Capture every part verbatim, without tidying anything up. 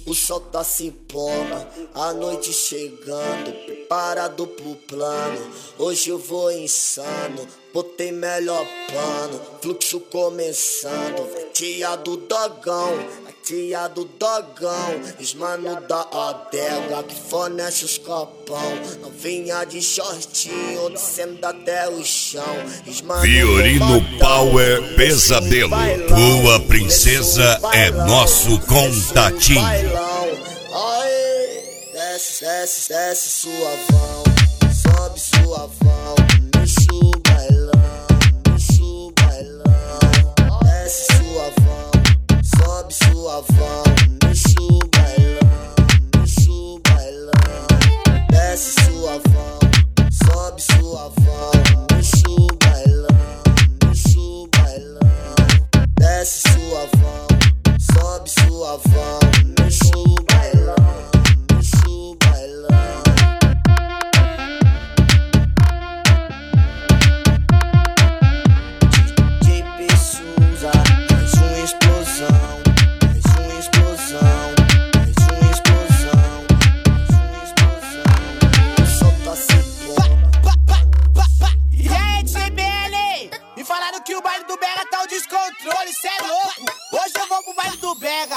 O sol tá se pondo, a noite chegando, preparado pro plano. Hoje eu vou insano, botei melhor pano, fluxo começando. Tia do dogão, a tia do dogão, os mano da adega que fornece os copão. Novinha de shortinho, descendo até o chão. Violino Power Pesadelo, tua princesa é nosso contatinho. Desce, desce, desce suavão, sobe suavão, mexe o bailão, mexe o bailão. Desce suavão, sobe suavão, mexe o bailão, mexe o bailão. Desce suavão, sobe suavão, mexe o bailão, mexe o bailão. Desce suavão, sobe suavão, mexe o bailão. Que o baile do Bega tá o descontrole, cê é louco. Hoje eu vou pro baile do Bega.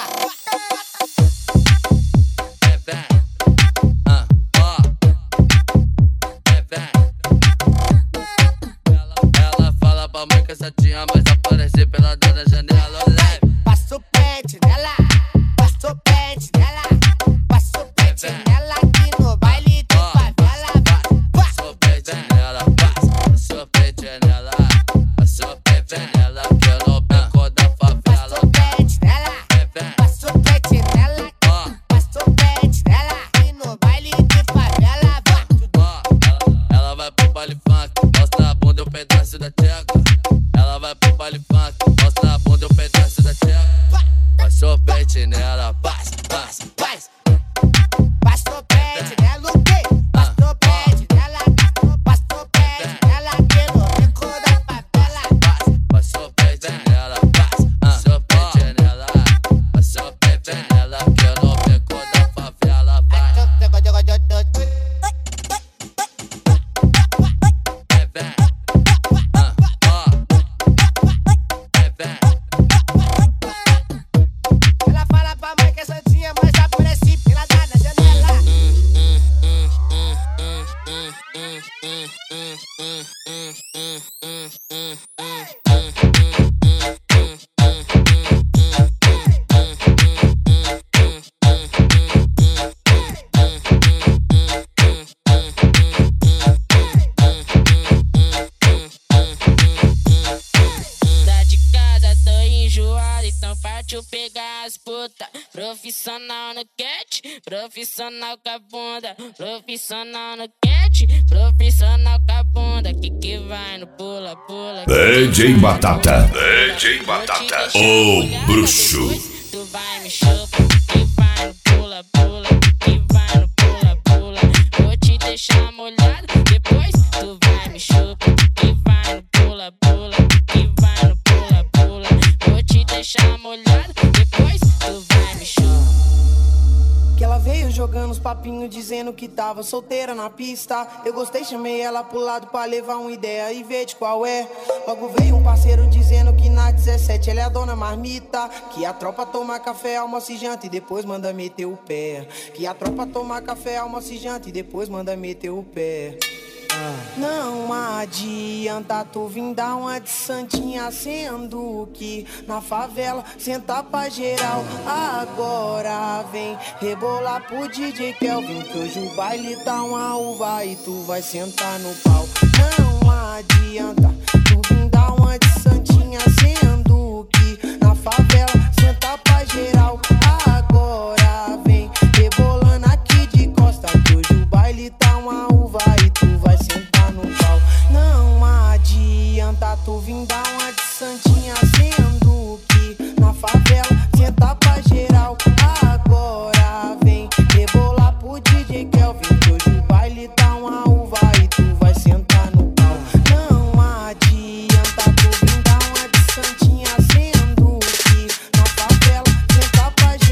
É vem, ah, ó, é vem. Ela, ela fala pra mãe que essa tia mas aparece pela da janela. Leve. Passa o pente nela, passa o pente nela, passa o pente nela aqui no baile de favela. Passa o pente nela, passa o pente nela. Nela, que eu no beco da favela. Passa o pente nela, passa o pente nela, passa o pente nela e no baile de favela. Ela, ela vai pro baile funk, mostra a bunda e um pedaço da tcheca. Ela vai pro baile funk, mostra a bunda e um pedaço da tcheca. Passa o pente nela, passa, passa, passa. Passa o pente nela, o quê? Passa o pente nela, passa o pente nela que no beco da favela. Passa o pente nela, passa, passa o pente nela, passa o pente nela que eu no beco da favela. Vai. É vem, ah, ó, é vem. Ela fala pra mãe que é santinha, mas aparece pela da janela. Tá de casa, tô enjoado, então partiu pegar as puta. Profissional no cat, profissional com a bunda. Profissional no cat, profissional com a bunda. Que que vai no pula, pula. D J Batata, D J Batata, o bruxo. Tu vai me chupa, que vai no pula, pula. Que vai no pula, pula. Vou te deixar molhado, depois tu vai me chupa. Que vai no pula, pula. Que vai no pula, pula. Vou te deixar molhado, depois tu vai me chupa. Que ela veio jogando os papinhos dizendo que tava solteira na pista. Eu gostei, chamei ela pro lado pra levar uma ideia e ver de qual é. Logo veio um parceiro dizendo que na dezessete ela é a dona marmita. Que a tropa toma café, almoça e janta e depois manda meter o pé. Que a tropa toma café, almoça e janta e depois manda meter o pé. Não adianta tu vir dar uma de santinha, sendo que na favela senta pra geral. Agora vem rebolar pro D J Kelvin, que hoje o baile tá uma uva e tu vai sentar no pau. Não adianta tu vir dar uma de santinha, sendo que na favela senta pra geral. Agora vem rebolando aqui de costa, que hoje o baile tá uma uva e tu vai sentar no pau. Não adianta tu vir dar uma de santinha, sendo que na favela senta pra geral. Agora vem rebolar pro D J Kelvin, que hoje o baile tá uma uva e tu vai sentar no pau. Não adianta tu vir dar uma de santinha, sendo que na favela senta pra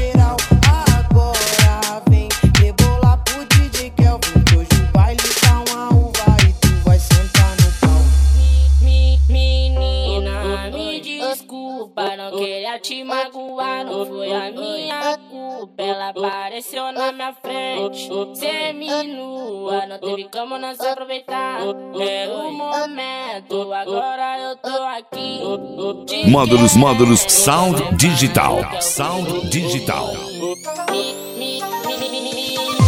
bico, ela apareceu na minha frente. Seminua, não teve como não se aproveitar. É o momento, agora eu tô aqui. Módulos, módulos, sound digital. Sound digital. Me, me, me, me, me, me.